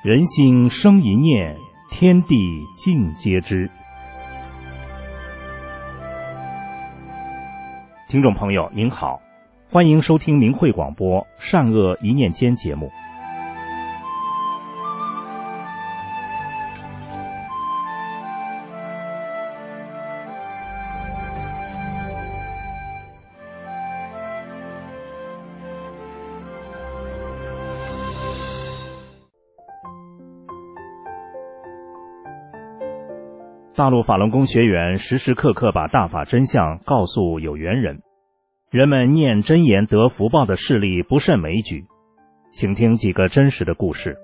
人心生一念，天地尽皆知。听众朋友您好，欢迎收听明慧广播善恶一念间节目。大陆法轮功学员时时刻刻把大法真相告诉有缘人，人们念真言得福报的事例不胜枚举，请听几个真实的故事。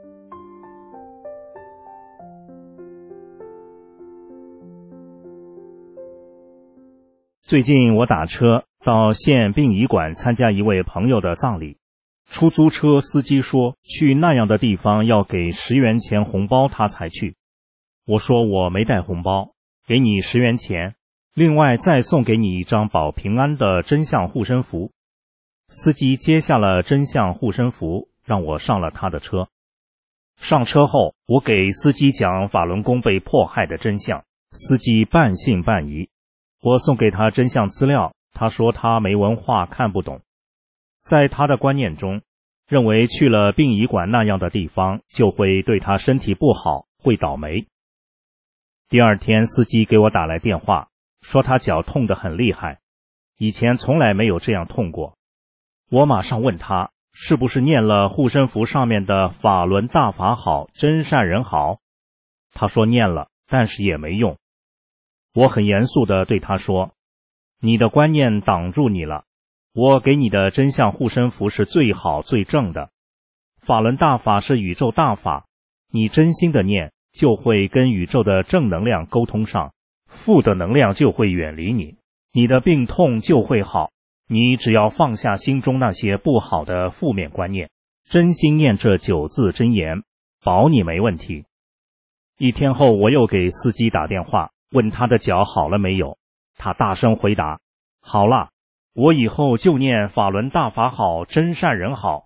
最近我打车到县殡仪馆参加一位朋友的葬礼，出租车司机说去那样的地方要给10元钱红包他才去。我说我没带红包，给你10元钱，另外再送给你一张保平安的真相护身符。司机接下了真相护身符，让我上了他的车。上车后，我给司机讲法轮功被迫害的真相，司机半信半疑。我送给他真相资料，他说他没文化看不懂。在他的观念中，认为去了殡仪馆那样的地方就会对他身体不好，会倒霉。第二天司机给我打来电话，说他脚痛得很厉害，以前从来没有这样痛过。我马上问他是不是念了护身符上面的法轮大法好，真善人好。他说念了，但是也没用。我很严肃地对他说，你的观念挡住你了，我给你的真相护身符是最好最正的，法轮大法是宇宙大法，你真心的念就会跟宇宙的正能量沟通上，负的能量就会远离你，你的病痛就会好。你只要放下心中那些不好的负面观念，真心念这9字真言，保你没问题。1天后，我又给司机打电话，问他的脚好了没有，他大声回答，好了，我以后就念法轮大法好，真善人好。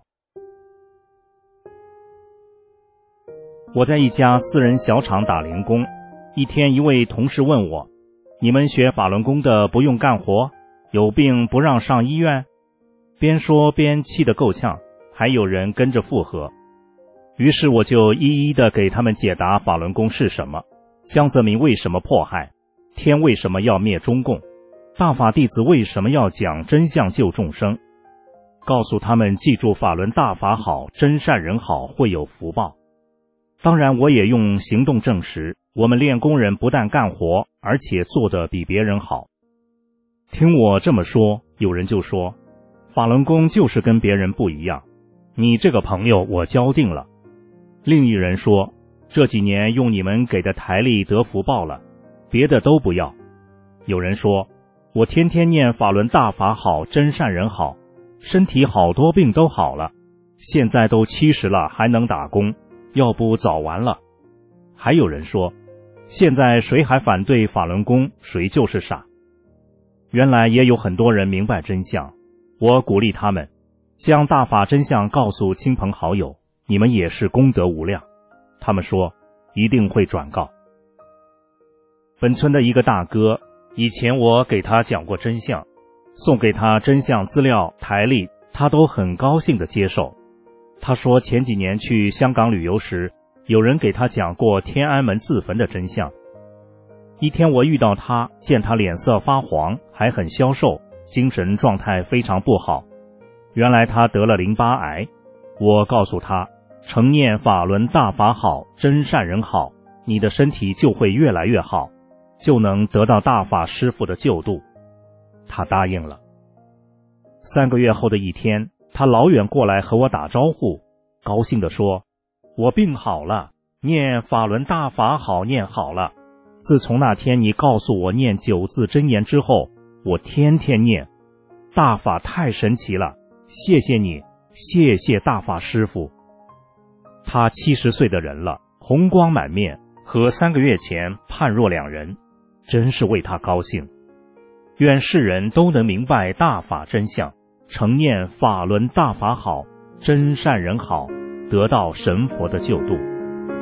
我在一家私人小厂打零工，一天一位同事问我，你们学法轮功的不用干活，有病不让上医院？边说边气得够呛，还有人跟着附和。于是我就一一的给他们解答法轮功是什么，江泽民为什么迫害，天为什么要灭中共，大法弟子为什么要讲真相救众生，告诉他们记住法轮大法好，真善人好，会有福报。当然我也用行动证实，我们练功人不但干活，而且做得比别人好。听我这么说，有人就说，法轮功就是跟别人不一样，你这个朋友我交定了。另一人说，这几年用你们给的台历得福报了，别的都不要。有人说，我天天念法轮大法好，真善人好，身体好多病都好了，现在都70了还能打工，要不早完了。还有人说，现在谁还反对法轮功，谁就是傻。原来也有很多人明白真相，我鼓励他们将大法真相告诉亲朋好友，你们也是功德无量。他们说一定会转告。本村的一个大哥，以前我给他讲过真相，送给他真相资料台历，他都很高兴地接受。他说前几年去香港旅游时，有人给他讲过天安门自焚的真相。一天我遇到他，见他脸色发黄，还很消瘦，精神状态非常不好。原来他得了淋巴癌。我告诉他，承念法轮大法好，真善人好，你的身体就会越来越好，就能得到大法师父的救度。他答应了。3个月后的一天，他老远过来和我打招呼，高兴地说，我病好了，念法轮大法好念好了。自从那天你告诉我念9字真言之后，我天天念，大法太神奇了，谢谢你，谢谢大法师父。他70岁的人了，红光满面，和3个月前判若两人，真是为他高兴。愿世人都能明白大法真相，承念法轮大法好，真善人好，得到神佛的救度。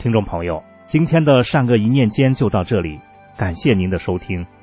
听众朋友，今天的善恶一念间就到这里，感谢您的收听。